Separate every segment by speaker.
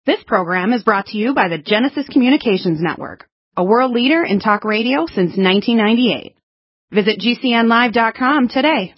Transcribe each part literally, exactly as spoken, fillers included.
Speaker 1: This program is brought to you by the Genesis Communications Network, a world leader in talk radio since nineteen ninety-eight. Visit G C N live dot com today.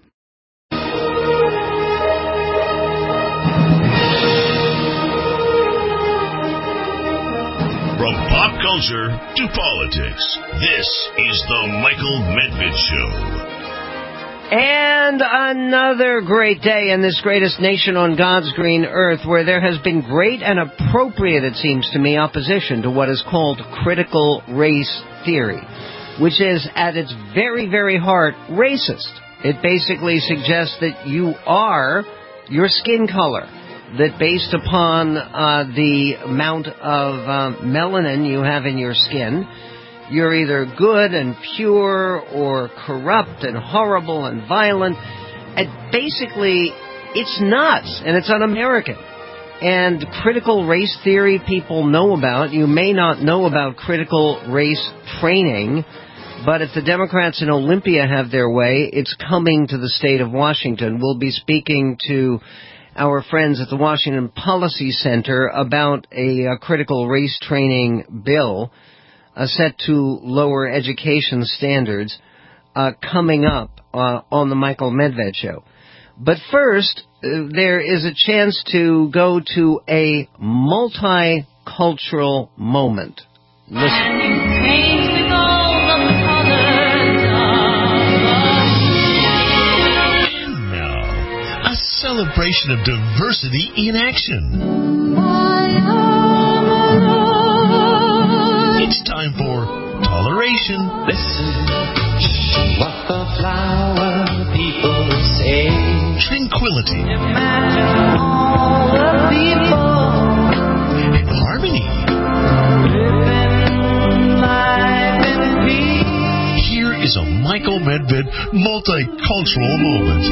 Speaker 2: From pop culture to politics, this is the Michael Medved Show.
Speaker 3: And another great day in this greatest nation on God's green earth, where there has been great and appropriate, it seems to me, opposition to what is called critical race theory, which is at its very, very heart racist. It basically suggests that you are your skin color, that based upon uh, the amount of uh, melanin you have in your skin, you're either good and pure or corrupt and horrible and violent. And basically, it's nuts and it's un-American. And critical race theory people know about. You may not know about critical race training, but if the Democrats in Olympia have their way, it's coming to the state of Washington. We'll be speaking to our friends at the Washington Policy Center about a, a critical race training bill Uh, set to lower education standards, uh, coming up uh, on the Michael Medved Show. But first, uh, there is a chance to go to a multicultural moment. Listen.
Speaker 2: And now, a celebration of diversity in action. It's time for Toleration.
Speaker 4: Listen, what the flower people say.
Speaker 2: Tranquility.
Speaker 4: Imagine all the people.
Speaker 2: And harmony.
Speaker 4: Living life in peace.
Speaker 2: Here is a Michael Medved multicultural moment.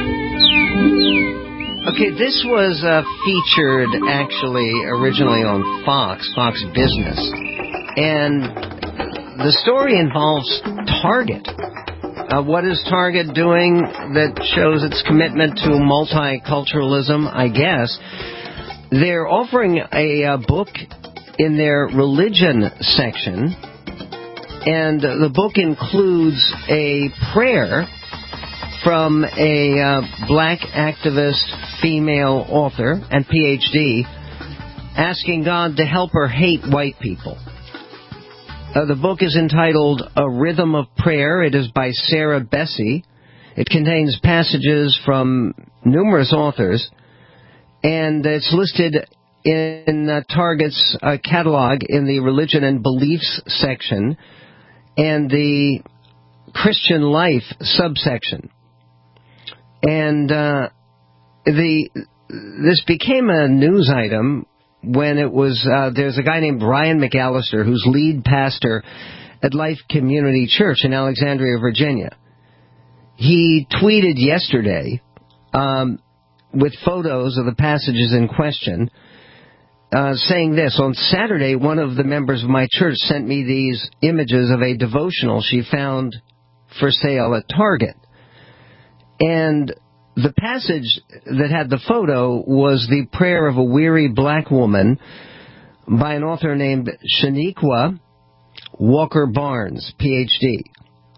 Speaker 3: Okay, this was uh, featured actually originally on Fox, Fox Business. And the story involves Target. Uh, what is Target doing that shows its commitment to multiculturalism? I guess they're offering a, a book in their religion section, and the book includes a prayer from a uh, black activist female author and P H D asking God to help her hate white people. Uh, the book is entitled A Rhythm of Prayer. It is by Sarah Bessey. It contains passages from numerous authors, and it's listed in uh, Target's uh, catalog in the Religion and Beliefs section and the Christian Life subsection. And uh, the this became a news item when it was, uh, there's a guy named Brian McAllister who's lead pastor at Life Community Church in Alexandria, Virginia. He tweeted yesterday um, with photos of the passages in question, uh, saying this: on Saturday, one of the members of my church sent me these images of a devotional she found for sale at Target. And the passage that had the photo was the prayer of a weary black woman by an author named Shaniqua Walker Barnes, P H D.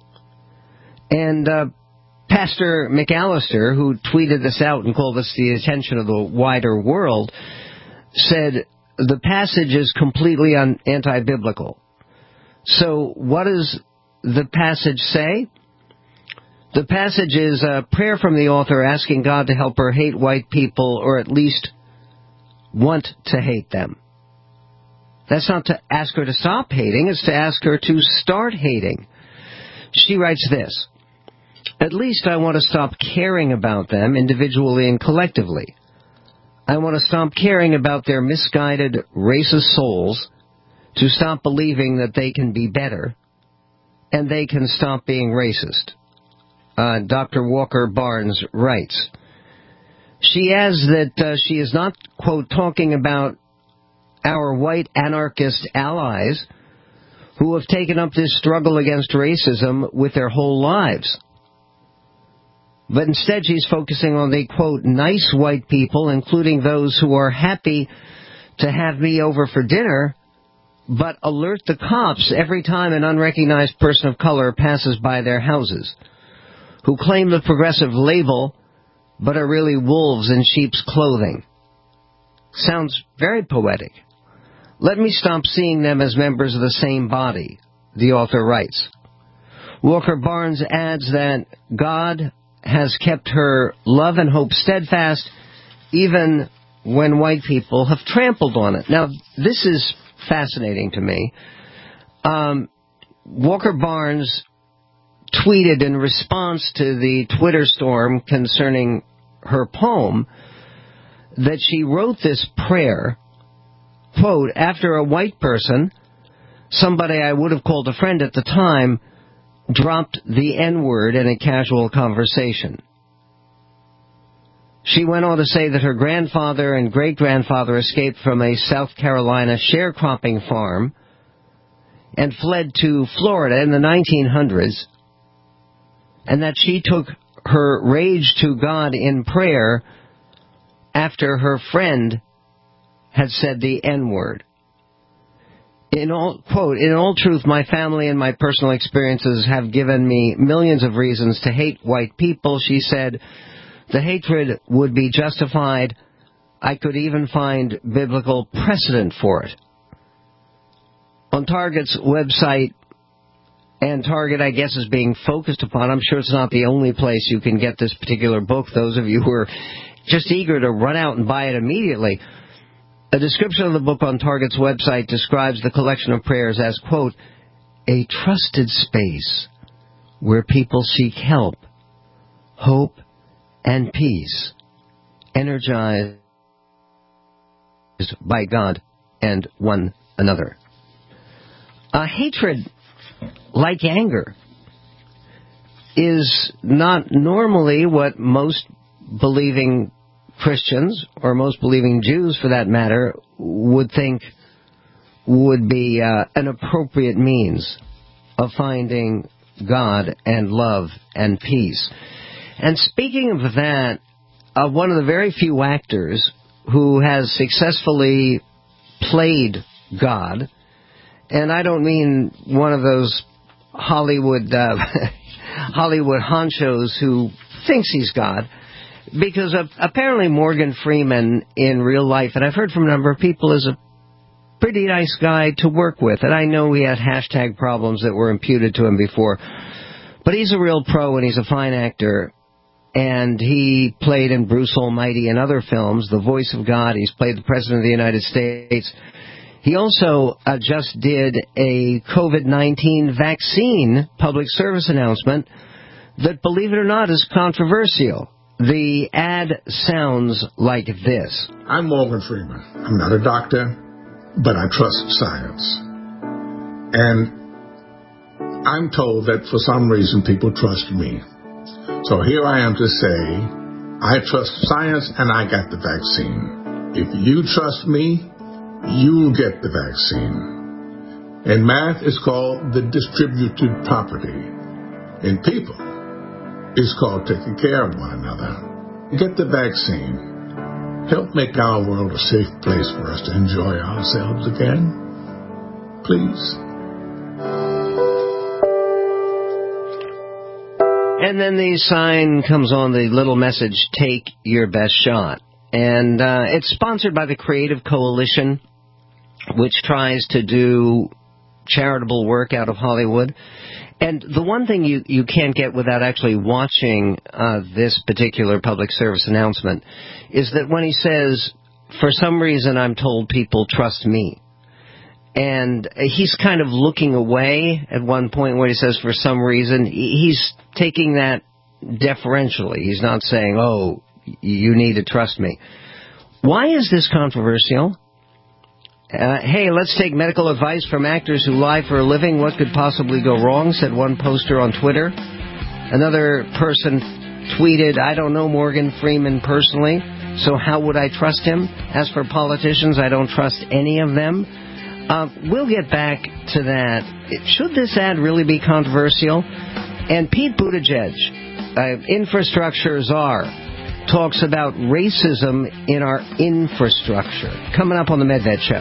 Speaker 3: And uh, Pastor McAllister, who tweeted this out and called this the attention of the wider world, said the passage is completely un- anti-biblical. So what does the passage say? The passage is a prayer from the author asking God to help her hate white people, or at least want to hate them. That's not to ask her to stop hating, it's to ask her to start hating. She writes this: at least I want to stop caring about them individually and collectively. I want to stop caring about their misguided, racist souls, to stop believing that they can be better, and they can stop being racist. Uh, Doctor Walker Barnes writes. She adds that uh, she is not, quote, talking about our white anarchist allies who have taken up this struggle against racism with their whole lives. But instead she's focusing on the, quote, nice white people, including those who are happy to have me over for dinner, but alert the cops every time an unrecognized person of color passes by their houses, who claim the progressive label, but are really wolves in sheep's clothing. Sounds very poetic. Let me stop seeing them as members of the same body, the author writes. Walker Barnes adds that God has kept her love and hope steadfast even when white people have trampled on it. Now, this is fascinating to me. Um, Walker Barnes tweeted in response to the Twitter storm concerning her poem that she wrote this prayer, quote, after a white person, somebody I would have called a friend at the time, dropped the N-word in a casual conversation. She went on to say that her grandfather and great-grandfather escaped from a South Carolina sharecropping farm and fled to Florida in the nineteen hundreds, and that she took her rage to God in prayer after her friend had said the N-word. In all, quote, in all truth, my family and my personal experiences have given me millions of reasons to hate white people, she said. The hatred would be justified. I could even find biblical precedent for it. On Target's website, and Target, I guess, is being focused upon. I'm sure it's not the only place you can get this particular book. Those of you who are just eager to run out and buy it immediately. A description of the book on Target's website describes the collection of prayers as, quote, a trusted space where people seek help, hope, and peace, energized by God and one another. A hatred, like anger, is not normally what most believing Christians, or most believing Jews for that matter, would think would be uh, an appropriate means of finding God and love and peace. And speaking of that, uh, one of the very few actors who has successfully played God, and I don't mean one of those Hollywood uh, Hollywood honchos who thinks he's God, because uh, apparently Morgan Freeman in real life, and I've heard from a number of people, is a pretty nice guy to work with, and I know he had hashtag problems that were imputed to him before, but he's a real pro and he's a fine actor. And he played in Bruce Almighty and other films, The Voice of God. He's played the President of the United States. He also uh, just did a COVID nineteen vaccine public service announcement that, believe it or not, is controversial. The ad sounds like this.
Speaker 5: I'm Morgan Freeman. I'm not a doctor, but I trust science. And I'm told that for some reason people trust me. So here I am to say, I trust science and I got the vaccine. If you trust me, you'll get the vaccine. In math, it's called the distributed property. In people, it's called taking care of one another. Get the vaccine. Help make our world a safe place for us to enjoy ourselves again. Please.
Speaker 3: And then the sign comes on, the little message, take your best shot. And uh, it's sponsored by the Creative Coalition, which tries to do charitable work out of Hollywood. And the one thing you, you can't get without actually watching uh, this particular public service announcement is that when he says, for some reason I'm told people trust me. And he's kind of looking away at one point where he says, for some reason, he's taking that deferentially. He's not saying, oh, you need to trust me. Why is this controversial? Uh, hey, let's take medical advice from actors who lie for a living. What could possibly go wrong, said one poster on Twitter. Another person tweeted, I don't know Morgan Freeman personally, so how would I trust him? As for politicians, I don't trust any of them. Uh, we'll get back to that. Should this ad really be controversial? And Pete Buttigieg, uh, infrastructure czar, talks about racism in our infrastructure. Coming up on the MedVed Show.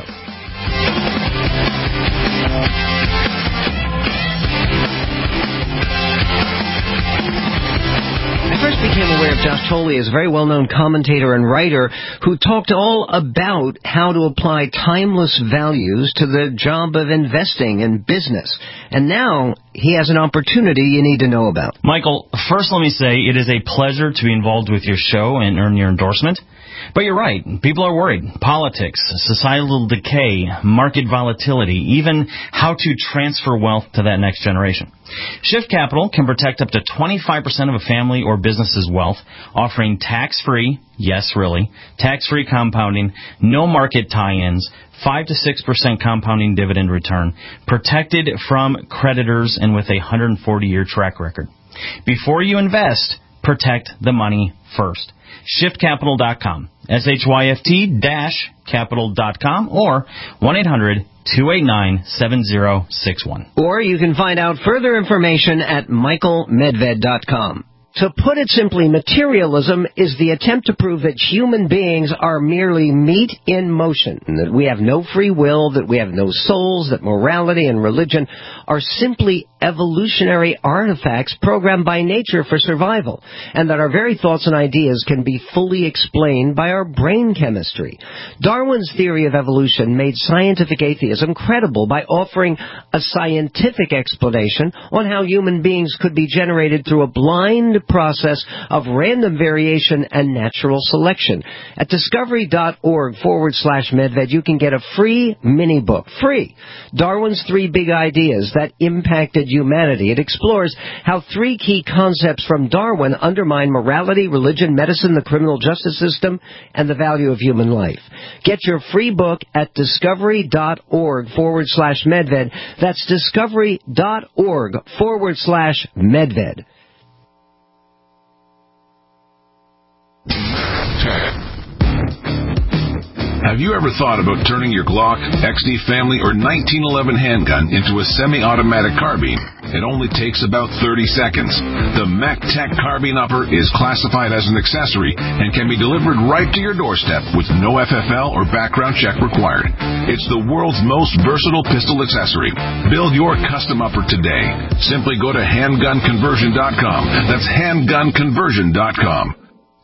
Speaker 3: I first became aware of Josh Tolley as a very well-known commentator and writer who talked all about how to apply timeless values to the job of investing in business. And now he has an opportunity you need to know about.
Speaker 6: Michael, first let me say it is a pleasure to be involved with your show and earn your endorsement. But you're right. People are worried. Politics, societal decay, market volatility, even how to transfer wealth to that next generation. Shift Capital can protect up to twenty-five percent of a family or business's wealth, offering tax-free, yes, really, tax-free compounding, no market tie-ins, five to six percent compounding dividend return, protected from creditors, and with a one hundred forty year track record. Before you invest, protect the money first. shift capital dot com, S H Y F T dash capital dot com, or one eight hundred two eight nine seven zero six one.
Speaker 3: Or you can find out further information at michael medved dot com. To put it simply, materialism is the attempt to prove that human beings are merely meat in motion, that we have no free will, that we have no souls, that morality and religion are simply evolutionary artifacts programmed by nature for survival, and that our very thoughts and ideas can be fully explained by our brain chemistry. Darwin's theory of evolution made scientific atheism credible by offering a scientific explanation on how human beings could be generated through a blind process of random variation and natural selection. At discovery.org forward slash medved, you can get a free mini book, free, Darwin's Three Big Ideas That Impacted Humanity. It explores how three key concepts from Darwin undermine morality, religion, medicine, the criminal justice system, and the value of human life. Get your free book at discovery.org forward slash medved. That's discovery.org forward slash medved.
Speaker 7: Have you ever thought about turning your Glock, X D Family, or nineteen eleven handgun into a semi-automatic carbine? It only takes about thirty seconds. The MacTech Carbine Upper is classified as an accessory and can be delivered right to your doorstep with no F F L or background check required. It's the world's most versatile pistol accessory. Build your custom upper today. Simply go to handgun conversion dot com. That's handgun conversion dot com.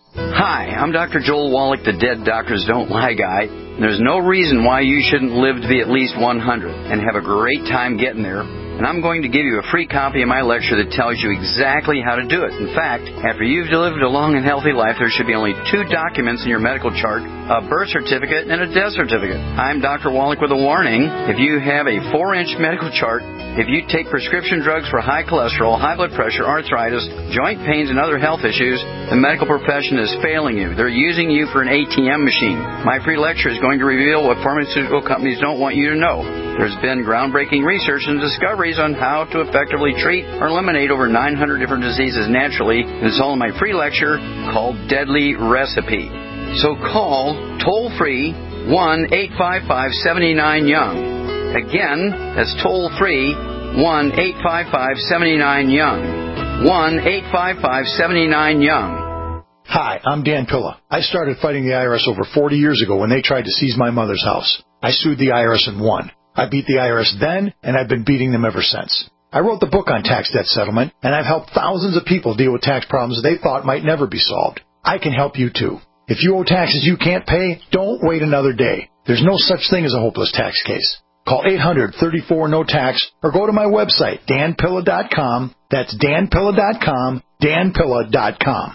Speaker 8: Hi, I'm Doctor Joel Wallach, the Dead Doctors Don't Lie guy. There's no reason why you shouldn't live to be at least one hundred and have a great time getting there. And I'm going to give you a free copy of my lecture that tells you exactly how to do it. In fact, after you've lived a long and healthy life, there should be only two documents in your medical chart, a birth certificate and a death certificate. I'm Doctor Wallach with a warning. If you have a four inch medical chart, if you take prescription drugs for high cholesterol, high blood pressure, arthritis, joint pains, and other health issues, the medical profession is failing you. They're using you for an A T M machine. My free lecture is going to reveal what pharmaceutical companies don't want you to know. There's been groundbreaking research and discoveries on how to effectively treat or eliminate over nine hundred different diseases naturally. It's all in my free lecture called Deadly Recipe. So call toll-free one eight five five seven nine young. Again, that's toll-free one eight five five seven nine young. one eight five five seven nine young.
Speaker 9: Hi, I'm Dan Pilla. I started fighting the I R S over forty years ago when they tried to seize my mother's house. I sued the I R S and won. I beat the I R S then, and I've been beating them ever since. I wrote the book on tax debt settlement, and I've helped thousands of people deal with tax problems they thought might never be solved. I can help you too. If you owe taxes you can't pay, don't wait another day. There's no such thing as a hopeless tax case. Call eight hundred thirty-four no tax or go to my website, dan pilla dot com. That's dan pilla dot com, dan pilla dot com.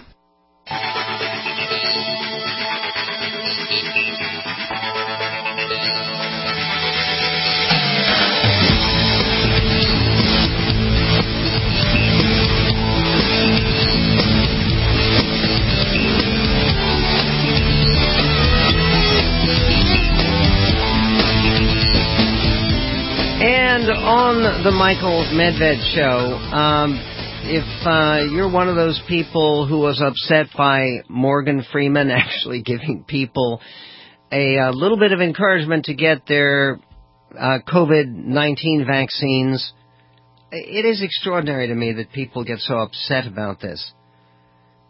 Speaker 3: And on the Michael Medved Show, um, if uh, you're one of those people who was upset by Morgan Freeman actually giving people a, a little bit of encouragement to get their uh, COVID nineteen vaccines, it is extraordinary to me that people get so upset about this.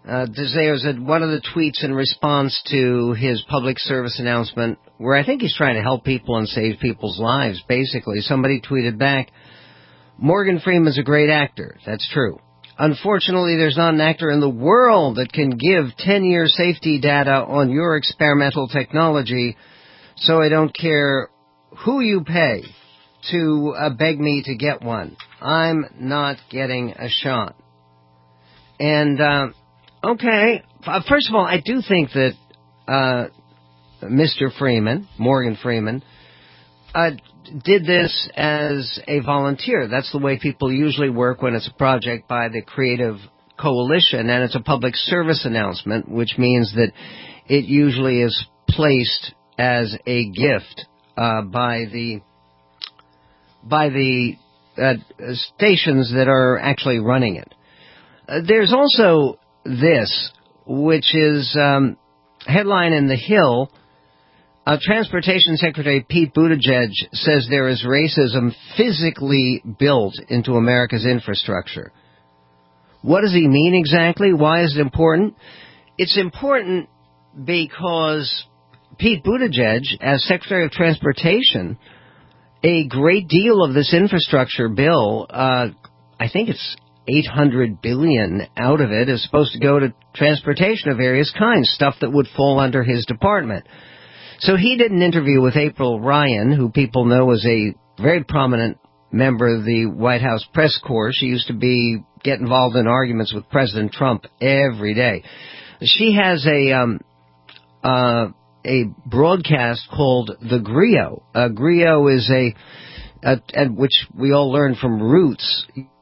Speaker 3: Uh, there's a, one of the tweets in response to his public service announcement where I think he's trying to help people and save people's lives, basically. Somebody tweeted back, Morgan Freeman's a great actor. That's true. Unfortunately, there's not an actor in the world that can give ten-year safety data on your experimental technology, so I don't care who you pay to uh, beg me to get one. I'm not getting a shot. And, uh, okay, first of all, I do think that uh, Mister Freeman, Morgan Freeman, uh, did this as a volunteer. That's the way people usually work when it's a project by the Creative Coalition, and it's a public service announcement, which means that it usually is placed as a gift uh, by the by the uh, stations that are actually running it. Uh, there's also this, which is um, headline in The Hill. Uh, Transportation Secretary Pete Buttigieg says there is racism physically built into America's infrastructure. What does he mean exactly? Why is it important? It's important because Pete Buttigieg, as Secretary of Transportation, a great deal of this infrastructure bill, uh, I think it's eight hundred billion dollars out of it, is supposed to go to transportation of various kinds, stuff that would fall under his department. So he did an interview with April Ryan, who people know is a very prominent member of the White House press corps. She used to be get involved in arguments with President Trump every day. She has a um, uh, a broadcast called The Griot. Uh, Griot is a, a, a which we all learned from Roots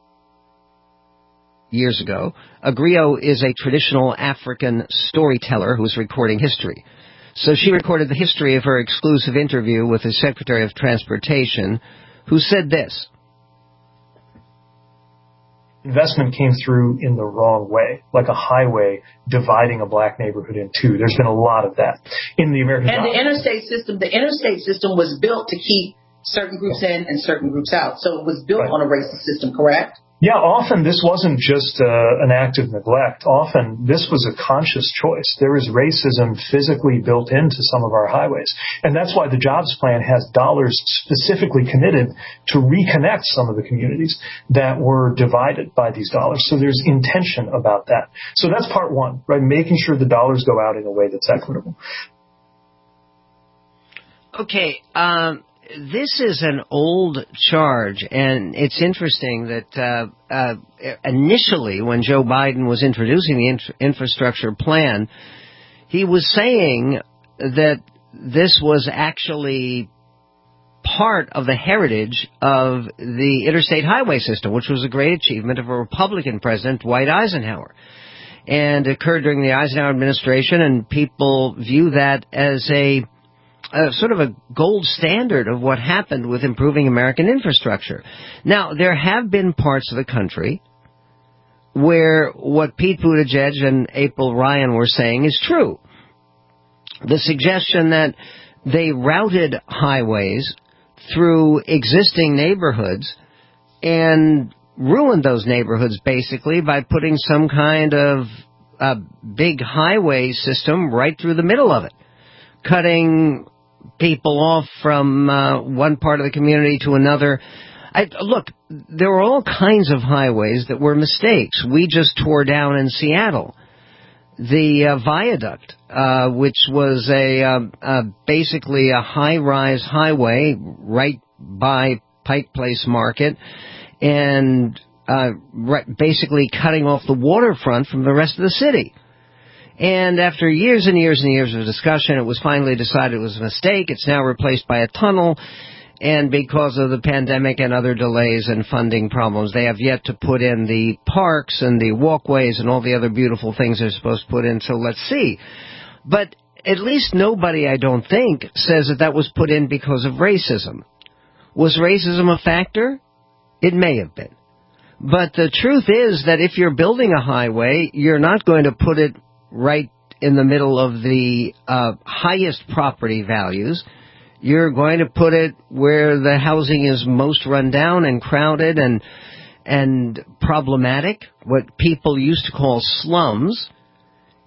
Speaker 3: years ago. A griot is a traditional African storyteller who's recording history. So she recorded the history of her exclusive interview with the Secretary of Transportation, who said this.
Speaker 10: Investment came through in the wrong way, like a highway dividing a black neighborhood in two. There's been a lot of that in the American
Speaker 11: And
Speaker 10: South.
Speaker 11: the interstate system, the interstate system was built to keep certain groups in and certain groups out. So it was built right. on a racist system, correct?
Speaker 10: Yeah, often this wasn't just uh, an act of neglect. Often this was a conscious choice. There is racism physically built into some of our highways. And that's why the jobs plan has dollars specifically committed to reconnect some of the communities that were divided by these dollars. So there's intention about that. So that's part one, right? Making sure the dollars go out in a way that's equitable.
Speaker 3: Okay, um... this is an old charge, and it's interesting that uh, uh, initially when Joe Biden was introducing the in- infrastructure plan, he was saying that this was actually part of the heritage of the interstate highway system, which was a great achievement of a Republican president, Dwight Eisenhower. And it occurred during the Eisenhower administration, and people view that as a Uh, sort of a gold standard of what happened with improving American infrastructure. Now, there have been parts of the country where what Pete Buttigieg and April Ryan were saying is true. The suggestion that they routed highways through existing neighborhoods and ruined those neighborhoods basically by putting some kind of uh, big highway system right through the middle of it, cutting people off from uh, one part of the community to another. I, look, there were all kinds of highways that were mistakes. We just tore down in Seattle the uh, viaduct, uh, which was a uh, uh, basically a high-rise highway right by Pike Place Market, and uh, right, basically cutting off the waterfront from the rest of the city. And after years and years and years of discussion, it was finally decided it was a mistake. It's now replaced by a tunnel. And because of the pandemic and other delays and funding problems, they have yet to put in the parks and the walkways and all the other beautiful things they're supposed to put in. So let's see. But at least nobody, I don't think, says that that was put in because of racism. Was racism a factor? It may have been. But the truth is that if you're building a highway, you're not going to put it right in the middle of the uh, highest property values. You're going to put it where the housing is most run down and crowded and and problematic, what people used to call slums.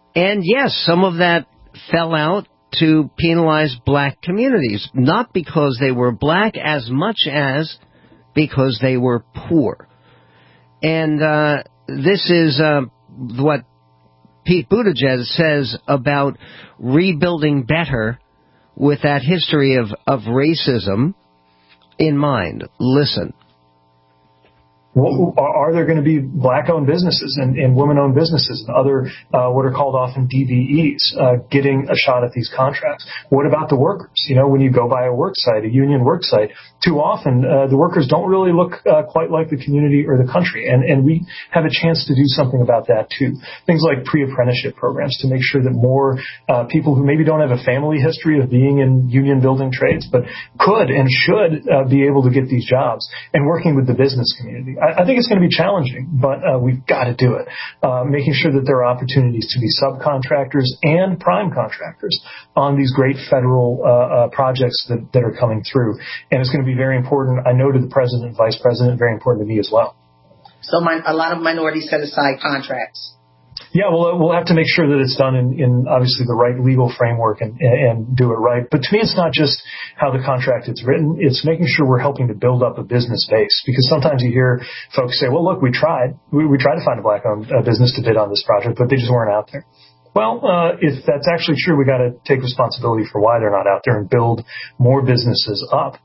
Speaker 3: And yes, some of that fell out to penalize black communities, not because they were black as much as because they were poor. And uh, this is uh, what Pete Buttigieg says about rebuilding better with that history of, of racism in mind. Listen.
Speaker 10: Well, are there going to be black-owned businesses and, and women-owned businesses and other uh, what are called often D V Es uh, getting a shot at these contracts? What about the workers? You know, when you go by a work site, a union work site, too often uh, the workers don't really look uh, quite like the community or the country, and, and we have a chance to do something about that too. Things like pre-apprenticeship programs to make sure that more uh, people who maybe don't have a family history of being in union-building trades but could and should uh, be able to get these jobs, and working with the business community. I think it's going to be challenging, but uh, we've got to do it. Uh, making sure that there are opportunities to be subcontractors and prime contractors on these great federal uh, uh, projects that, that are coming through. And it's going to be very important, I know, to the president and vice president, very important to me as well.
Speaker 11: So my, a lot of minorities set aside contracts.
Speaker 10: Yeah, well, we'll have to make sure that it's done in, in obviously the right legal framework and, and do it right. But to me, it's not just how the contract is written. It's making sure we're helping to build up a business base. Because sometimes you hear folks say, well, look, we tried. We, we tried to find a black-owned uh, business to bid on this project, but they just weren't out there. Well, uh, if that's actually true, we got to take responsibility for why they're not out there and build more businesses up.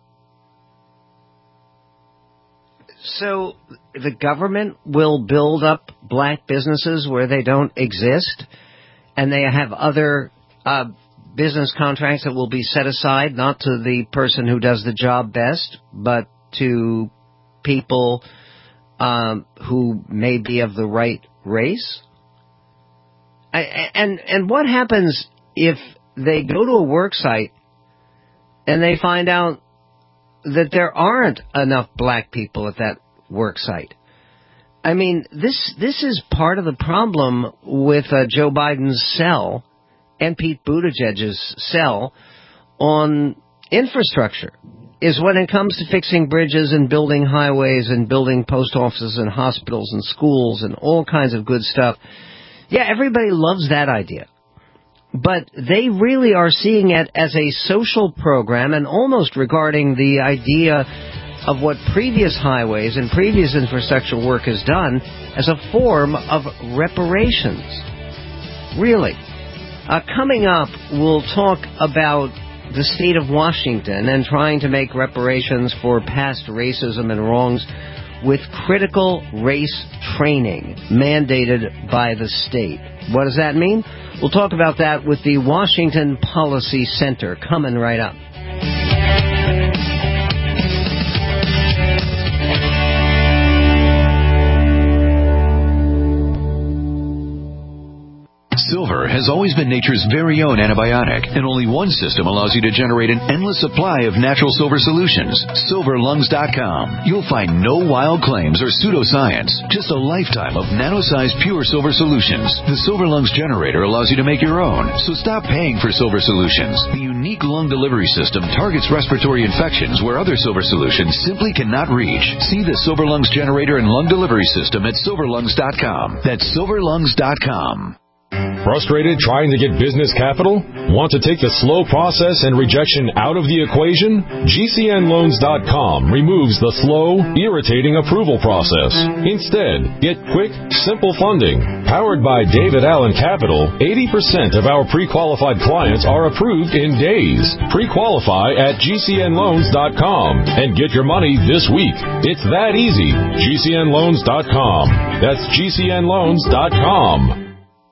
Speaker 3: So the government will build up black businesses where they don't exist, and they have other uh, business contracts that will be set aside, not to the person who does the job best, but to people um, who may be of the right race? I, and and what happens if they go to a work site and they find out that there aren't enough black people at that work site? I mean, this this is part of the problem with uh, Joe Biden's sell and Pete Buttigieg's sell on infrastructure, is when it comes to fixing bridges and building highways and building post offices and hospitals and schools and all kinds of good stuff. Yeah, everybody loves that idea. But they really are seeing it as a social program and almost regarding the idea of what previous highways and previous infrastructure work has done as a form of reparations. Really. Uh, coming up, we'll talk about the state of Washington and trying to make reparations for past racism and wrongs with critical race training mandated by the state. What does that mean? We'll talk about that with the Washington Policy Center coming right up.
Speaker 12: Silver has always been nature's very own antibiotic, and only one system allows you to generate an endless supply of natural silver solutions. silver lungs dot com. You'll find no wild claims or pseudoscience, just a lifetime of nano-sized pure silver solutions. The Silver Lungs generator allows you to make your own, so stop paying for silver solutions. The unique lung delivery system targets respiratory infections where other silver solutions simply cannot reach. See the Silver Lungs generator and lung delivery system at silver lungs dot com. That's silver lungs dot com.
Speaker 13: Frustrated trying to get business capital? Want to take the slow process and rejection out of the equation? G C N loans dot com removes the slow, irritating approval process. Instead, get quick, simple funding. Powered by David Allen Capital, eighty percent of our pre-qualified clients are approved in days. Pre-qualify at G C N loans dot com and get your money this week. It's that easy. G C N loans dot com. That's G C N loans dot com.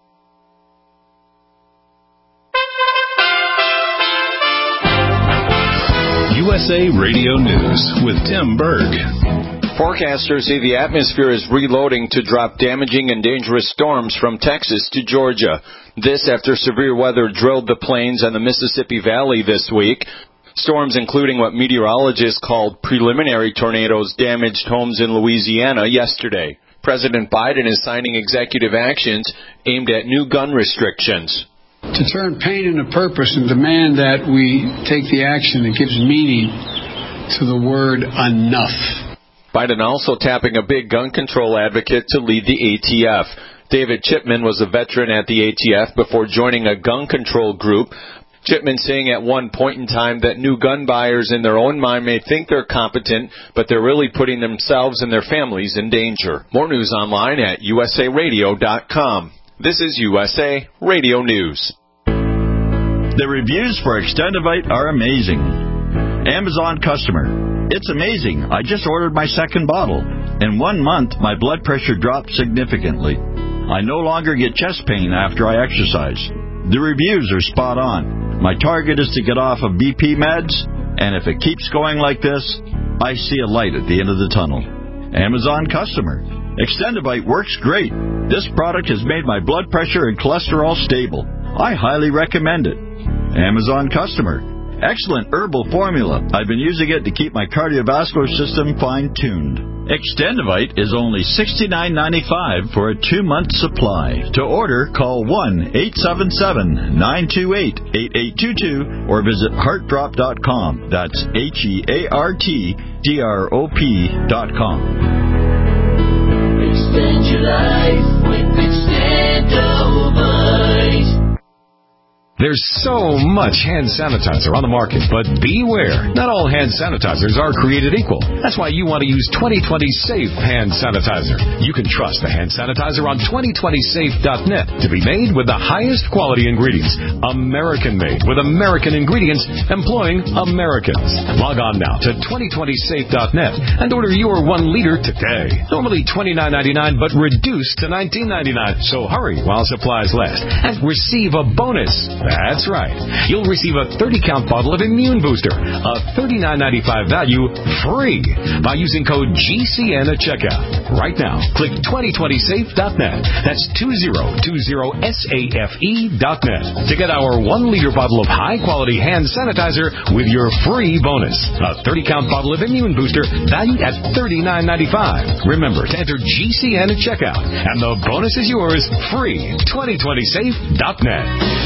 Speaker 7: U S A Radio News with Tim Berg.
Speaker 14: Forecasters say the atmosphere is reloading to drop damaging and dangerous storms from Texas to Georgia. This after severe weather drilled the plains and the Mississippi Valley this week. Storms including what meteorologists called preliminary tornadoes damaged homes in Louisiana yesterday. President Biden is signing executive actions aimed at new gun restrictions.
Speaker 15: To turn pain into purpose and demand that we take the action that gives meaning to the word enough.
Speaker 14: Biden also tapping a big gun control advocate to lead the A T F. David Chipman was a veteran at the A T F before joining a gun control group. Chipman saying at one point in time that new gun buyers in their own mind may think they're competent, but they're really putting themselves and their families in danger. More news online at U S A radio dot com. This is U S A Radio News.
Speaker 16: The reviews for Extendivite are amazing. Amazon customer. It's amazing. I just ordered my second bottle. In one month, my blood pressure dropped significantly. I no longer get chest pain after I exercise. The reviews are spot on. My target is to get off of B P meds, and if it keeps going like this, I see a light at the end of the tunnel. Amazon customer. Extendivite works great. This product has made my blood pressure and cholesterol stable. I highly recommend it. Amazon customer. Excellent herbal formula. I've been using it to keep my cardiovascular system fine-tuned. Extendivite is only sixty-nine ninety-five for a two-month supply. To order, call one eight seven seven, nine two eight, eight eight two two or visit heart drop dot com. That's H E A R T D R O P dot com.
Speaker 4: Extend your life with Extendivite.
Speaker 13: There's so much hand sanitizer on the market, but beware. Not all hand sanitizers are created equal. That's why you want to use twenty twenty Safe Hand Sanitizer. You can trust the hand sanitizer on twenty twenty safe dot net to be made with the highest quality ingredients. American-made with American ingredients employing Americans. Log on now to twenty twenty safe dot net and order your one liter today. Normally twenty-nine ninety-nine, but reduced to nineteen ninety-nine. So hurry while supplies last and receive a bonus. That's right. You'll receive a thirty count bottle of Immune Booster, a thirty-nine ninety-five value, free by using code G C N at checkout. Right now, click twenty twenty safe dot net. That's two zero two zero safe dot net to get our one liter bottle of high-quality hand sanitizer with your free bonus. A thirty count bottle of Immune Booster valued at thirty-nine ninety-five. Remember to enter G C N at checkout, and the bonus is yours free. twenty twenty safe dot net.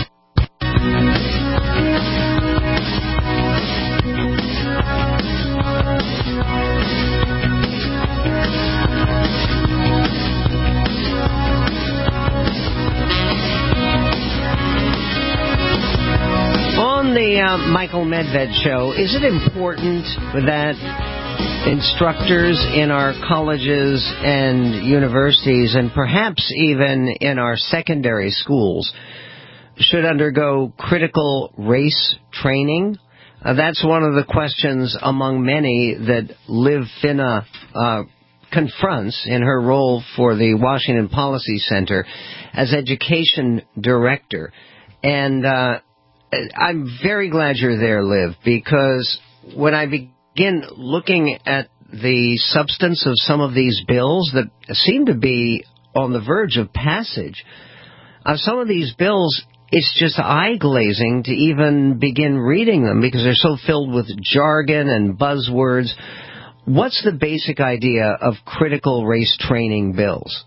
Speaker 3: On the uh, Michael Medved Show, is it important that instructors in our colleges and universities, and perhaps even in our secondary schools, should undergo critical race training? Uh, that's one of the questions among many that Liv Finna uh, confronts in her role for the Washington Policy Center as education director. And uh, I'm very glad you're there, Liv, because when I begin looking at the substance of some of these bills that seem to be on the verge of passage, uh, some of these bills, it's just eye-glazing to even begin reading them because they're so filled with jargon and buzzwords. What's the basic idea of critical race training bills?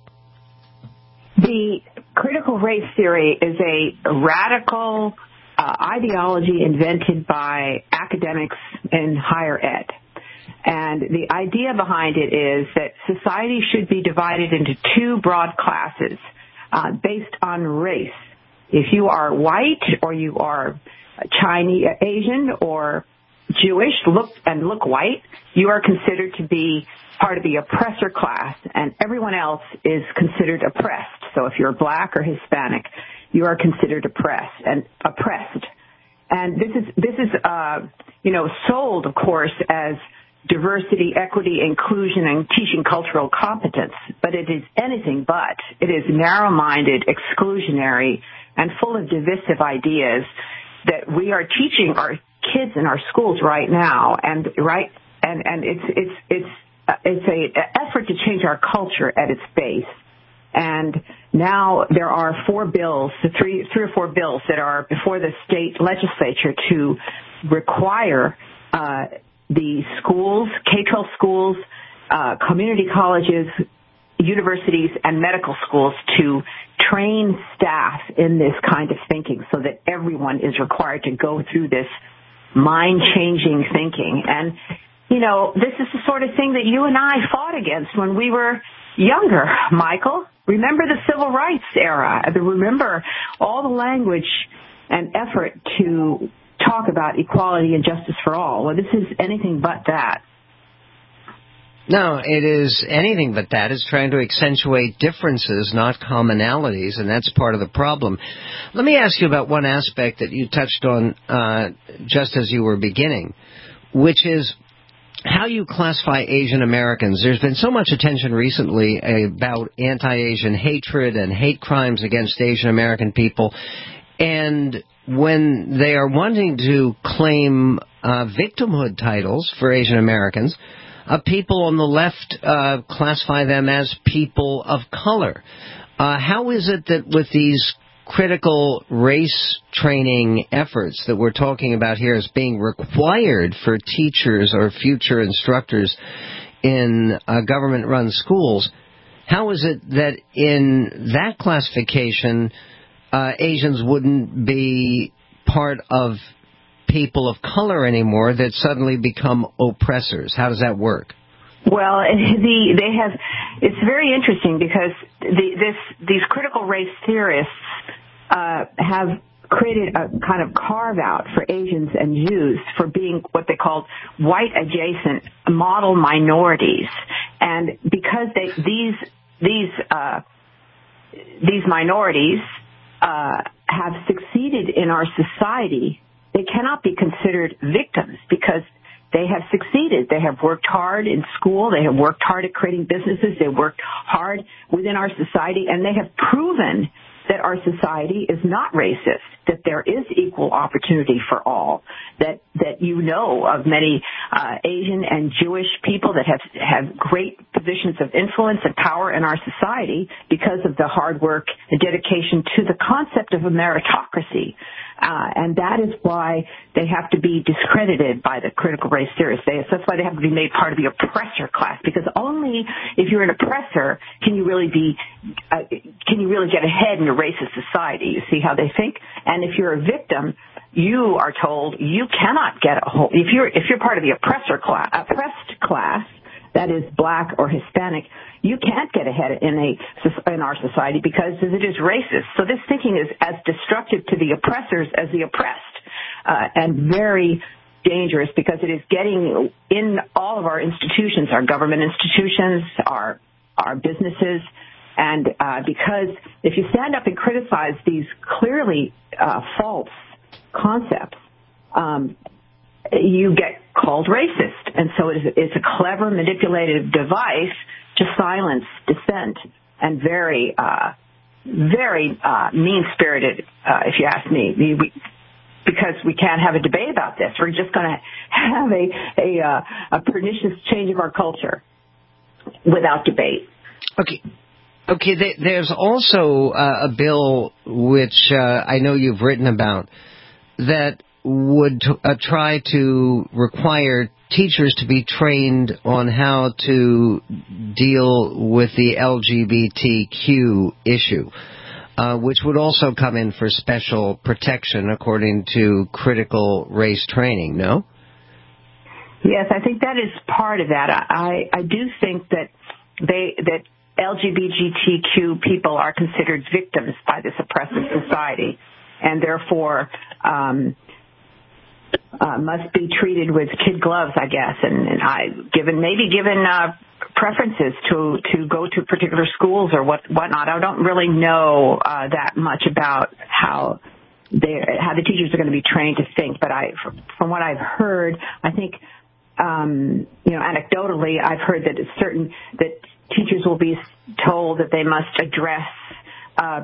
Speaker 17: The critical race theory is a radical uh, ideology invented by academics in higher ed. And the idea behind it is that society should be divided into two broad classes uh, based on race. If you are white or you are Chinese, Asian or Jewish, look and look white, you are considered to be part of the oppressor class, and everyone else is considered oppressed. So if you're black or Hispanic, you are considered oppressed and oppressed. And this is this is uh, you know sold, of course, as diversity, equity, inclusion, and teaching cultural competence, but it is anything but. It is narrow-minded, exclusionary, and full of divisive ideas that we are teaching our kids in our schools right now, and right, and and it's it's it's uh, it's a, a effort to change our culture at its base. And now there are four bills, three three or four bills that are before the state legislature to require uh, the schools, K twelve schools, uh, community colleges, universities, and medical schools to train staff in this kind of thinking so that everyone is required to go through this mind-changing thinking. And, you know, this is the sort of thing that you and I fought against when we were younger, Michael. remember the civil rights era. Remember all the language and effort to talk about equality and justice for all. Well, this is anything but that.
Speaker 3: No, it is anything but that. It's trying to accentuate differences, not commonalities, and that's part of the problem. Let me ask you about one aspect that you touched on uh, just as you were beginning, which is how you classify Asian Americans. There's been so much attention recently about anti-Asian hatred and hate crimes against Asian American people, and when they are wanting to claim uh, victimhood titles for Asian Americans, Uh, people on the left uh, classify them as people of color. Uh, how is it that with these critical race training efforts that we're talking about here as being required for teachers or future instructors in uh, government-run schools, how is it that in that classification uh, Asians wouldn't be part of people of color anymore that suddenly become oppressors? How does that work?
Speaker 17: Well, the, they have. It's very interesting because the, this these critical race theorists uh, have created a kind of carve out for Asians and Jews for being what they called white adjacent model minorities, and because they these these uh, these minorities uh, have succeeded in our society, they cannot be considered victims because they have succeeded. They have worked hard in school. They have worked hard at creating businesses. They've worked hard within our society, and they have proven that our society is not racist, that there is equal opportunity for all, that that you know of many uh, Asian and Jewish people that have have great positions of influence and power in our society because of the hard work and dedication to the concept of a meritocracy. Uh, and that is why they have to be discredited by the critical race theorists. They, that's why they have to be made part of the oppressor class, because only if you're an oppressor can you really be, uh, can you really get ahead in a racist society. You see how they think? And if you're a victim, you are told you cannot get a hold. If you're if you're part of the oppressor class, oppressed class, that is black or Hispanic, you can't get ahead in a in our society because it is racist. So this thinking is as destructive to the oppressors as the oppressed, uh, and very dangerous because it is getting in all of our institutions, our government institutions, our our businesses, and uh, because if you stand up and criticize these clearly uh, false concepts, um, you get called racist. And so it is, it's a clever, manipulative device to silence dissent and very, uh, very uh, mean-spirited, uh, if you ask me. We, we, because we can't have a debate about this. We're just going to have a, a, uh, a pernicious change of our culture without debate.
Speaker 3: Okay. Okay, there's also uh, a bill which uh, I know you've written about that would uh, try to require teachers to be trained on how to deal with the L G B T Q issue, uh, which would also come in for special protection according to critical race training, no?
Speaker 17: Yes, I think that is part of that. I, I do think that they that L G B T Q people are considered victims by this oppressive society, and therefore um, uh, must be treated with kid gloves, I guess, and, and I given maybe given uh, preferences to to go to particular schools or what whatnot. I don't really know uh, that much about how they how the teachers are going to be trained to think, but I from, from what I've heard, I think um, you know anecdotally, I've heard that it's certain that teachers will be told that they must address uh,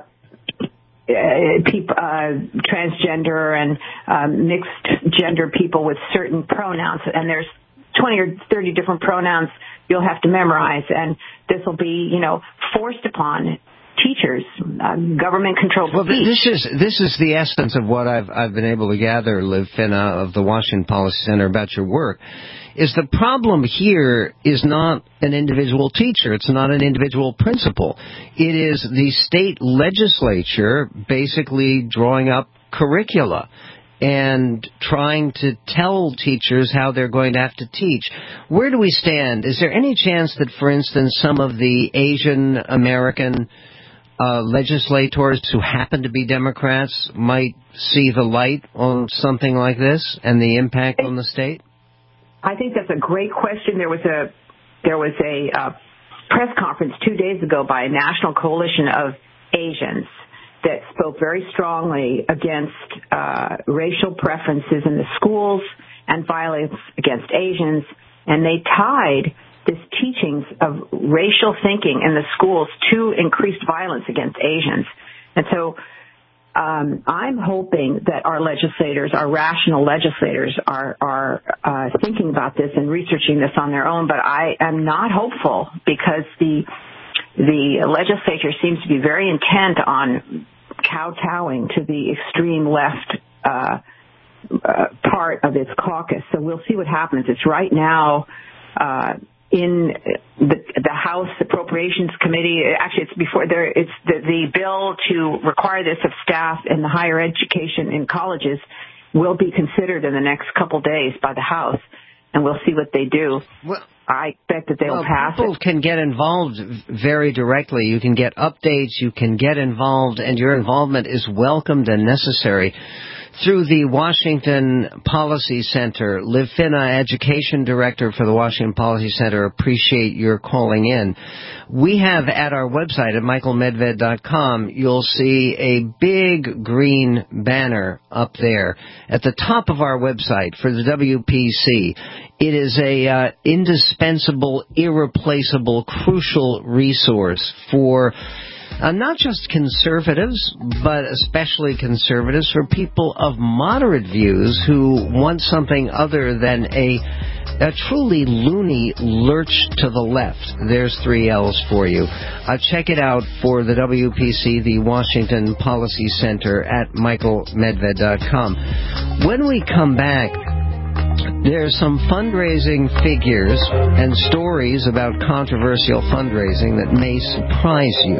Speaker 17: people, uh, transgender and um, mixed gender people with certain pronouns, and there's twenty or thirty different pronouns you'll have to memorize, and this will be, you know, forced upon teachers, um, government-controlled
Speaker 3: well,
Speaker 17: speech.
Speaker 3: This is this is the essence of what I've I've been able to gather, Liv Finna of the Washington Policy Center, about your work. Is the problem here is not an individual teacher. It's not an individual principal. It is the state legislature basically drawing up curricula and trying to tell teachers how they're going to have to teach. Where do we stand? Is there any chance that, for instance, some of the Asian American uh, legislators who happen to be Democrats might see the light on something like this and the impact on the state?
Speaker 17: I think that's a great question. There was a there was a uh, press conference two days ago by a national coalition of Asians that spoke very strongly against uh, racial preferences in the schools and violence against Asians, and they tied this teachings of racial thinking in the schools to increased violence against Asians. And so um, I'm hoping that our legislators, our rational legislators, are, are uh, thinking about this and researching this on their own, but I am not hopeful because the the legislature seems to be very intent on kowtowing to the extreme left uh, uh, part of its caucus. So we'll see what happens. It's right now uh, in the, the House Appropriations Committee. Actually, it's before there. It's the, the bill to require this of staff in the higher education in colleges will be considered in the next couple days by the House, and we'll see what they do.
Speaker 3: Well,
Speaker 17: I expect that they'll
Speaker 3: well,
Speaker 17: pass
Speaker 3: people
Speaker 17: it.
Speaker 3: can get involved very directly. You can get updates, you can get involved, and your involvement is welcomed and necessary. Through the Washington Policy Center, Liv Finna, Education Director for the Washington Policy Center, appreciate your calling in. We have at our website at michael medved dot com, you'll see a big green banner up there at the top of our website for the W P C. It is a uh, indispensable, irreplaceable, crucial resource for Uh, not just conservatives, but especially conservatives, for people of moderate views who want something other than a, a truly loony lurch to the left. There's three L's for you. Uh, check it out for the W P C, the Washington Policy Center, at michael medved dot com. When we come back, there's some fundraising figures and stories about controversial fundraising that may surprise you.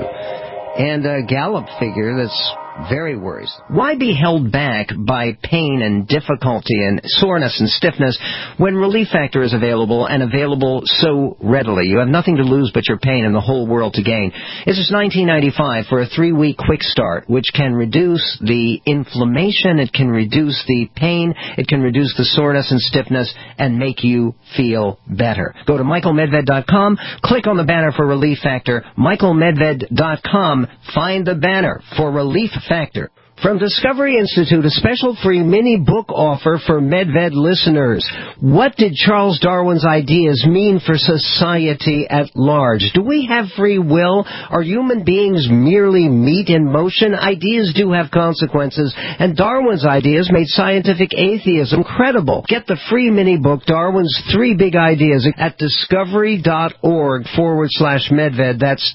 Speaker 3: And a Gallup figure that's very worrisome. Why be held back by pain and difficulty and soreness and stiffness when Relief Factor is available and available so readily? You have nothing to lose but your pain and the whole world to gain. It's just nineteen ninety-five for a three-week quick start, which can reduce the inflammation, it can reduce the pain, it can reduce the soreness and stiffness, and make you feel better. Go to michael medved dot com, click on the banner for Relief Factor, michael medved dot com, find the banner for Relief Factor. From Discovery Institute, a special free mini book offer for Medved listeners. What did Charles Darwin's ideas mean for society at large? Do we have free will? Are human beings merely meat in motion? Ideas do have consequences, and Darwin's ideas made scientific atheism credible. Get the free mini book, Darwin's Three Big Ideas, at discovery.org forward slash Medved. That's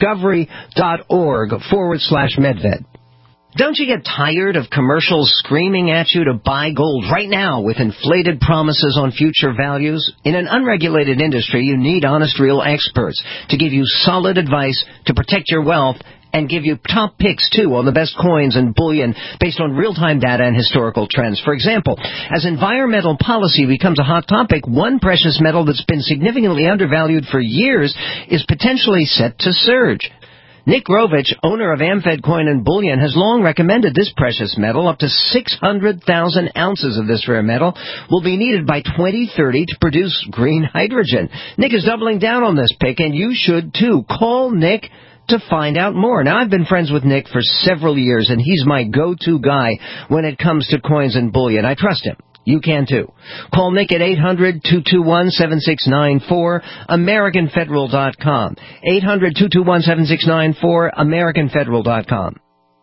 Speaker 3: discovery.org forward slash Medved. Don't you get tired of commercials screaming at you to buy gold right now with inflated promises on future values? In an unregulated industry, you need honest, real experts to give you solid advice to protect your wealth and give you top picks, too, on the best coins and bullion based on real-time data and historical trends. For example, as environmental policy becomes a hot topic, one precious metal that's been significantly undervalued for years is potentially set to surge. Nick Grovich, owner of Amfed Coin and Bullion, has long recommended this precious metal. Up to six hundred thousand ounces of this rare metal will be needed by twenty thirty to produce green hydrogen. Nick is doubling down on this pick, and you should too. Call Nick to find out more. Now, I've been friends with Nick for several years, and he's my go-to guy when it comes to coins and bullion. I trust him. You can too. Call Nick at eight hundred, two two one, seven six nine four, American Federal dot com. eight hundred, two two one, seven six nine four, American Federal dot com.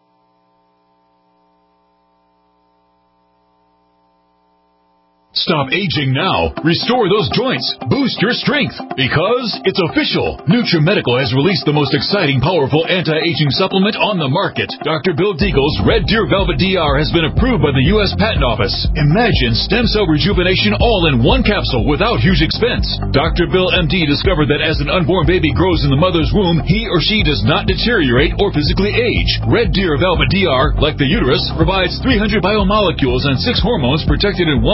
Speaker 13: Stop aging now. Restore those joints. Boost your strength. Because it's official. NutriMedical has released the most exciting, powerful anti-aging supplement on the market. Doctor Bill Deagle's Red Deer Velvet D R has been approved by the U S Patent Office. Imagine stem cell rejuvenation all in one capsule without huge expense. Doctor Bill M D discovered that as an unborn baby grows in the mother's womb, he or she does not deteriorate or physically age. Red Deer Velvet D R, like the uterus, provides three hundred biomolecules and six hormones protected in one special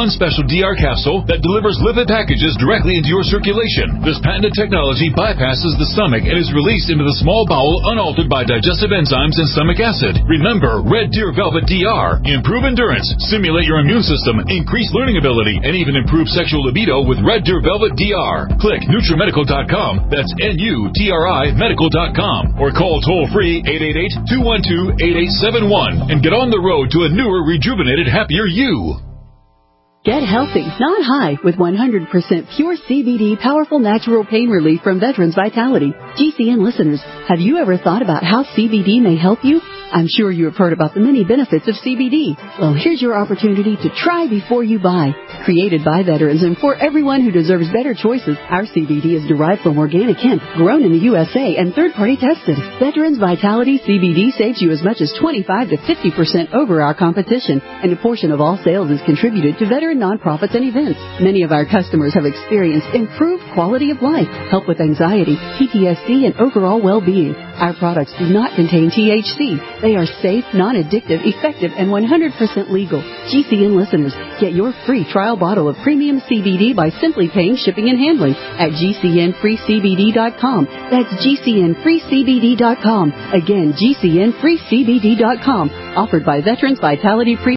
Speaker 13: D R capsule that delivers lipid packages directly into your circulation. This patented technology bypasses the stomach and is released into the small bowel unaltered by digestive enzymes and stomach acid. Remember, Red Deer Velvet D R. Improve endurance, stimulate your immune system, increase learning ability, and even improve sexual libido with Red Deer Velvet D R. Click Nutrimedical dot com. That's N U T R I medical dot com. Or call toll-free eight eight eight, two one two, eight eight seven one and get on the road to a newer, rejuvenated, happier you.
Speaker 18: Get healthy, not high, with one hundred percent pure C B D powerful natural pain relief from Veterans Vitality. G C N listeners, have you ever thought about how C B D may help you? I'm sure you have heard about the many benefits of C B D. Well, here's your opportunity to try before you buy. Created by veterans and for everyone who deserves better choices, our C B D is derived from organic hemp, grown in the U S A, and third-party tested. Veterans Vitality C B D saves you as much as twenty-five to fifty percent over our competition, and a portion of all sales is contributed to veteran nonprofits and events. Many of our customers have experienced improved quality of life, help with anxiety, P T S D, and overall well-being. Our products do not contain T H C. They are safe, non-addictive, effective, and one hundred percent legal. G C N listeners, get your free trial bottle of premium C B D by simply paying shipping and handling at G C N free C B D dot com. That's G C N free C B D dot com. Again, G C N free C B D dot com. Offered by Veterans Vitality Pre.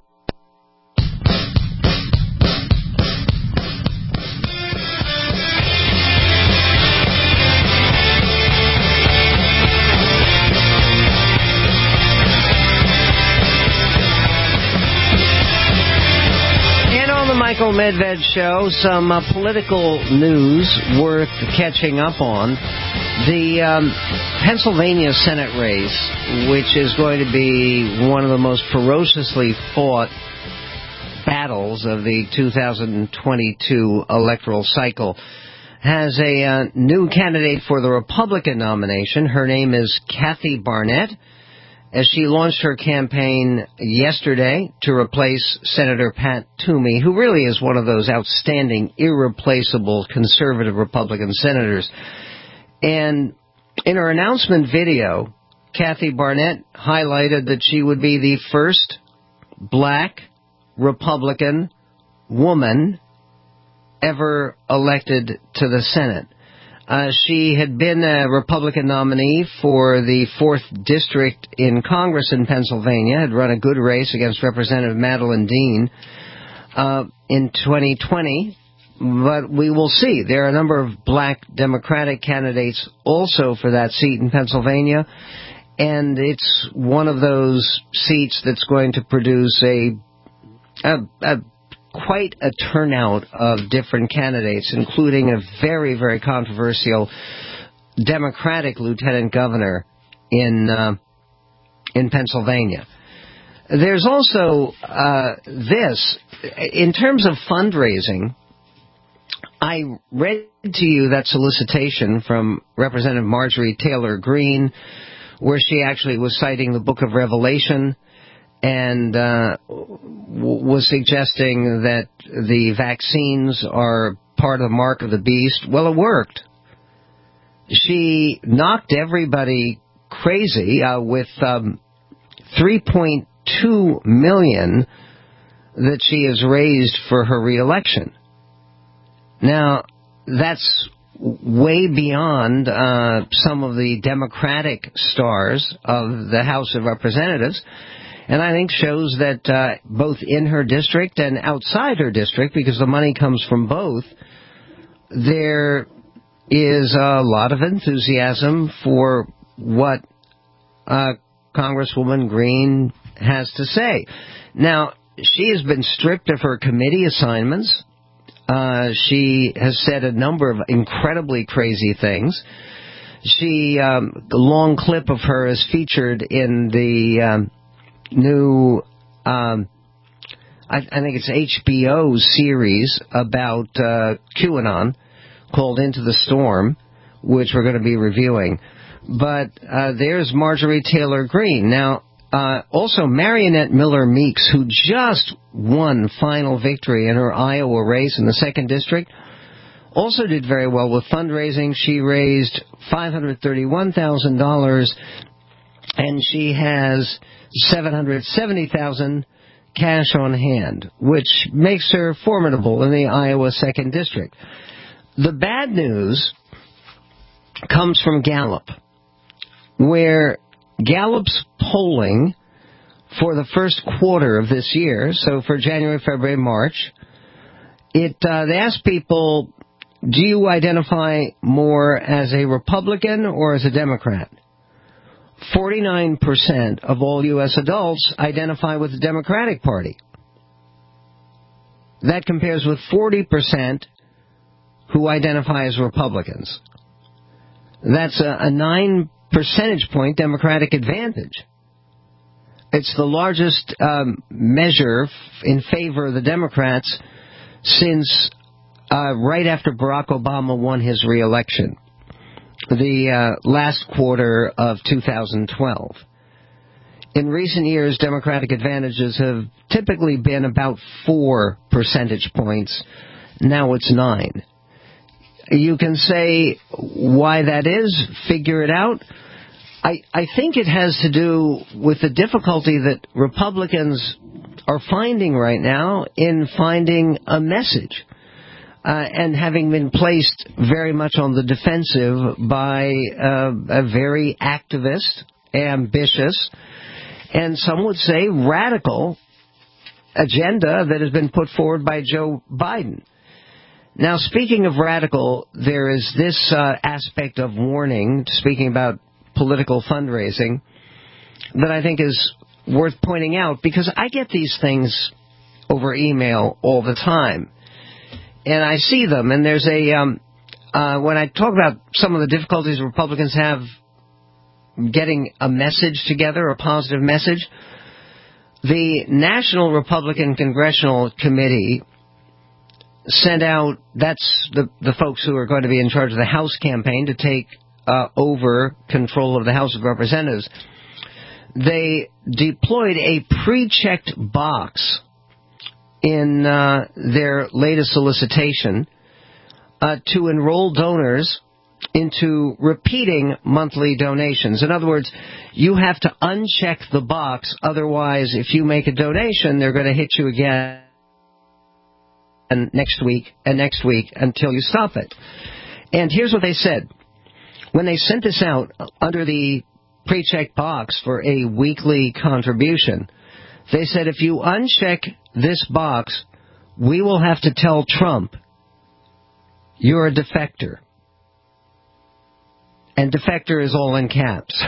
Speaker 3: Michael Medved Show, some uh, political news worth catching up on. The um, Pennsylvania Senate race, which is going to be one of the most ferociously fought battles of the two thousand twenty-two electoral cycle, has a uh, new candidate for the Republican nomination. Her name is Kathy Barnett, as she launched her campaign yesterday to replace Senator Pat Toomey, who really is one of those outstanding, irreplaceable conservative Republican senators. And in her announcement video, Kathy Barnett highlighted that she would be the first black Republican woman ever elected to the Senate. Uh, she had been a Republican nominee for the fourth District in Congress in Pennsylvania, had run a good race against Representative Madeline Dean uh, in twenty twenty, but we will see. There are a number of black Democratic candidates also for that seat in Pennsylvania, and it's one of those seats that's going to produce a, a, a quite a turnout of different candidates, including a very, very controversial Democratic lieutenant governor in uh, in Pennsylvania. There's also uh, this. In terms of fundraising, I read to you that solicitation from Representative Marjorie Taylor Greene, where she actually was citing the Book of Revelation and uh, w- was suggesting that the vaccines are part of the mark of the beast. Well, it worked. She knocked everybody crazy uh, with um, three point two million dollars that she has raised for her reelection. Now, that's way beyond uh, some of the Democratic stars of the House of Representatives, and I think shows that uh, both in her district and outside her district, because the money comes from both, there is a lot of enthusiasm for what uh, Congresswoman Greene has to say. Now, she has been stripped of her committee assignments. Uh, she has said a number of incredibly crazy things. She, um, the long clip of her is featured in the um, new, um, I, I think it's H B O series about uh, QAnon called Into the Storm, which we're going to be reviewing. But uh, there's Marjorie Taylor Greene. Now, uh, also Marionette Miller Meeks, who just won final victory in her Iowa race in the second district, also did very well with fundraising. She raised five hundred thirty-one thousand dollars, and she has seven hundred seventy thousand dollars cash on hand, which makes her formidable in the Iowa second District. The bad news comes from Gallup, where Gallup's polling for the first quarter of this year, so for January, February, March, it uh, they asked people, do you identify more as a Republican or as a Democrat? forty-nine percent of all U S adults identify with the Democratic Party. That compares with forty percent who identify as Republicans. That's a, a nine percentage point Democratic advantage. It's the largest um, measure in favor of the Democrats since uh, right after Barack Obama won his reelection, the uh, last quarter of two thousand twelve. In recent years, Democratic advantages have typically been about four percentage points. Now it's nine. You can say why that is, figure it out. I, I think it has to do with the difficulty that Republicans are finding right now in finding a message. Uh, and having been placed very much on the defensive by uh, a very activist, ambitious, and some would say radical agenda that has been put forward by Joe Biden. Now, speaking of radical, there is this uh, aspect of warning, speaking about political fundraising, that I think is worth pointing out, because I get these things over email all the time. And I see them, and there's a, um, uh, when I talk about some of the difficulties Republicans have getting a message together, a positive message, the National Republican Congressional Committee sent out, that's the, the folks who are going to be in charge of the House campaign to take uh, over control of the House of Representatives. They deployed a pre-checked box in uh, their latest solicitation uh, to enroll donors into repeating monthly donations. In other words, you have to uncheck the box, otherwise if you make a donation, they're going to hit you again and next week and next week until you stop it. And here's what they said. When they sent this out under the pre-check box for a weekly contribution, they said, if you uncheck this box, we will have to tell Trump you're a defector. And defector is all in caps.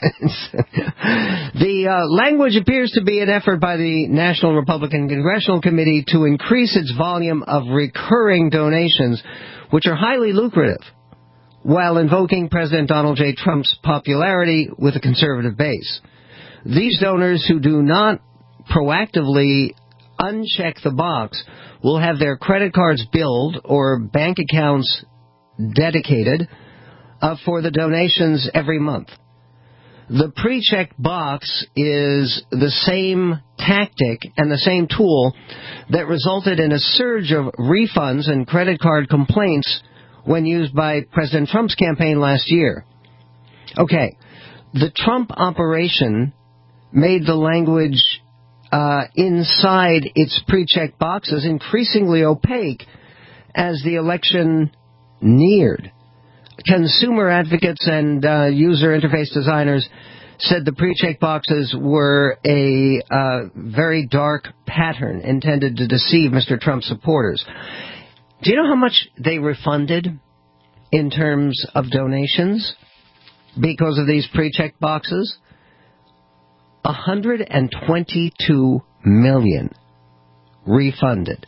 Speaker 3: The uh, language appears to be an effort by the National Republican Congressional Committee to increase its volume of recurring donations, which are highly lucrative, while invoking President Donald J. Trump's popularity with a conservative base. These donors who do not proactively uncheck the box will have their credit cards billed or bank accounts dedicated uh, for the donations every month. The pre-check box is the same tactic and the same tool that resulted in a surge of refunds and credit card complaints when used by President Trump's campaign last year. Okay, the Trump operation made the language uh, inside its pre-check boxes increasingly opaque as the election neared. Consumer advocates and uh, user interface designers said the pre-check boxes were a uh, very dark pattern intended to deceive Mister Trump supporters. Do you know how much they refunded in terms of donations because of these pre-check boxes? one hundred twenty-two million dollars refunded.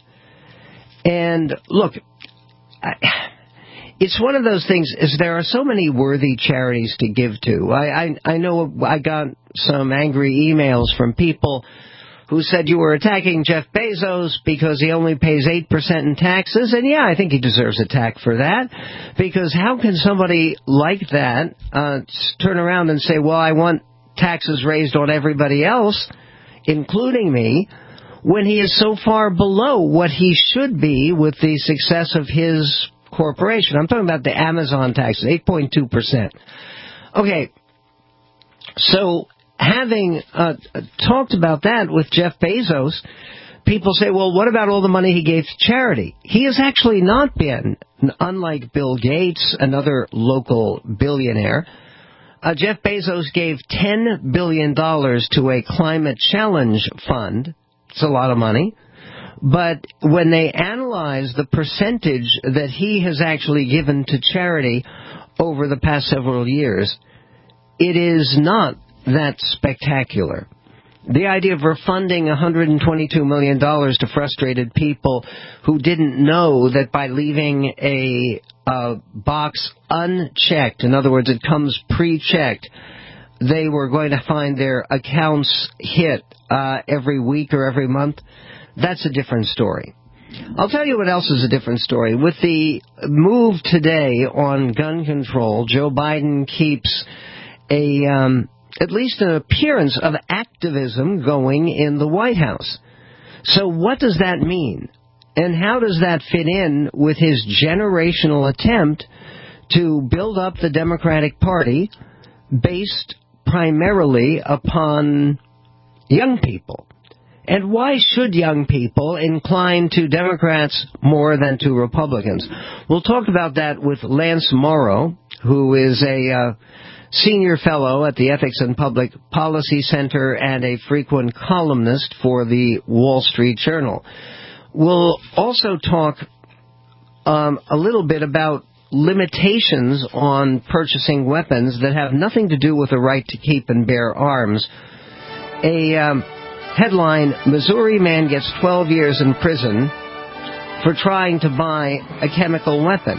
Speaker 3: And look, I, it's one of those things, is there are so many worthy charities to give to. I, I, I know I got some angry emails from people who said you were attacking Jeff Bezos because he only pays eight percent in taxes. And yeah, I think he deserves a tax for that. Because how can somebody like that uh, turn around and say, well, I want taxes raised on everybody else, including me, when he is so far below what he should be with the success of his corporation? I'm talking about the Amazon taxes, eight point two percent. Okay, so having uh, talked about that with Jeff Bezos, people say, well, what about all the money he gave to charity? He has actually not been, unlike Bill Gates, another local billionaire. Uh, Jeff Bezos gave ten billion dollars to a climate challenge fund. It's a lot of money. But when they analyze the percentage that he has actually given to charity over the past several years, it is not that spectacular. The idea of refunding one hundred twenty-two million dollars to frustrated people who didn't know that by leaving a uh, box unchecked, in other words, it comes pre-checked, they were going to find their accounts hit uh, every week or every month, that's a different story. I'll tell you what else is a different story. With the move today on gun control, Joe Biden keeps a... Um, at least an appearance of activism going in the White House. So what does that mean? And how does that fit in with his generational attempt to build up the Democratic Party based primarily upon young people? And why should young people incline to Democrats more than to Republicans? We'll talk about that with Lance Morrow, who is a... Uh, senior fellow at the Ethics and Public Policy Center and a frequent columnist for the Wall Street Journal. We'll also talk um, a little bit about limitations on purchasing weapons that have nothing to do with the right to keep and bear arms. A um, headline, Missouri man gets twelve years in prison for trying to buy a chemical weapon.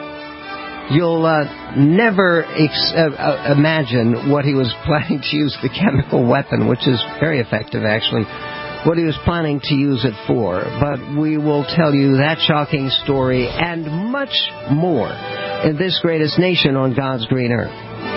Speaker 3: You'll uh, never ex- uh, uh, imagine what he was planning to use the chemical weapon, which is very effective, actually, what he was planning to use it for. But we will tell you that shocking story and much more in this greatest nation on God's green earth.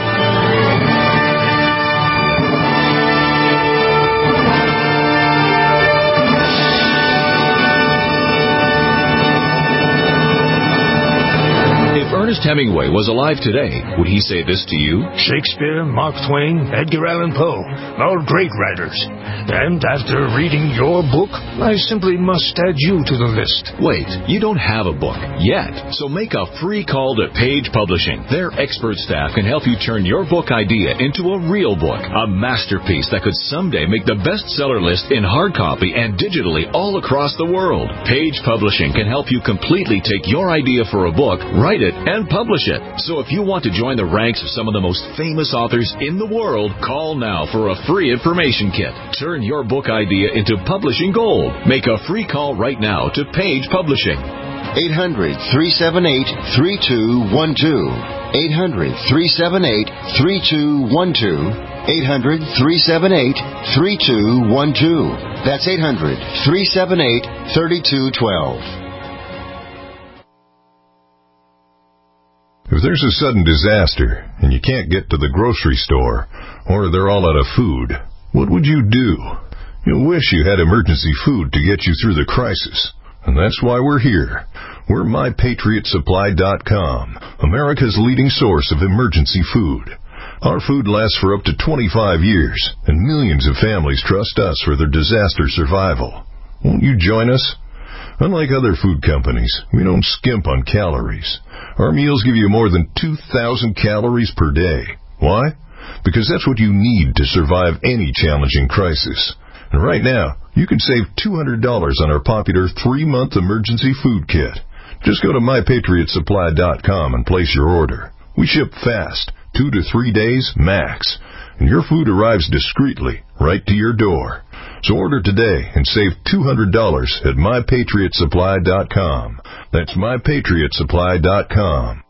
Speaker 12: Ernest Hemingway was alive today, would he say this to you?
Speaker 19: Shakespeare, Mark Twain, Edgar Allan Poe, all great writers. And after reading your book, I simply must add you to the list.
Speaker 12: Wait, you don't have a book yet, so make a free call to Page Publishing. Their expert staff can help you turn your book idea into a real book, a masterpiece that could someday make the bestseller list in hard copy and digitally all across the world. Page Publishing can help you completely take your idea for a book, write it, and publish it. So if you want to join the ranks of some of the most famous authors in the world, call now for a free information kit. Turn your book idea into publishing gold. Make a free call right now to Page Publishing.
Speaker 20: eight hundred, three seven eight, three two one two. eight hundred, three seven eight, three two one two. eight hundred, three seven eight, three two one two. That's eight hundred, three seven eight, three two one two.
Speaker 21: If there's a sudden disaster and you can't get to the grocery store or they're all out of food, what would you do? You'll wish you had emergency food to get you through the crisis. And that's why we're here. We're My Patriot Supply dot com, America's leading source of emergency food. Our food lasts for up to twenty-five years, and millions of families trust us for their disaster survival. Won't you join us? Unlike other food companies, we don't skimp on calories. Our meals give you more than two thousand calories per day. Why? Because that's what you need to survive any challenging crisis. And right now, you can save two hundred dollars on our popular three-month emergency food kit. Just go to My Patriot Supply dot com and place your order. We ship fast, two to three days max, and your food arrives discreetly right to your door. So order today and save two hundred dollars at My Patriot Supply dot com. That's My Patriot Supply dot com.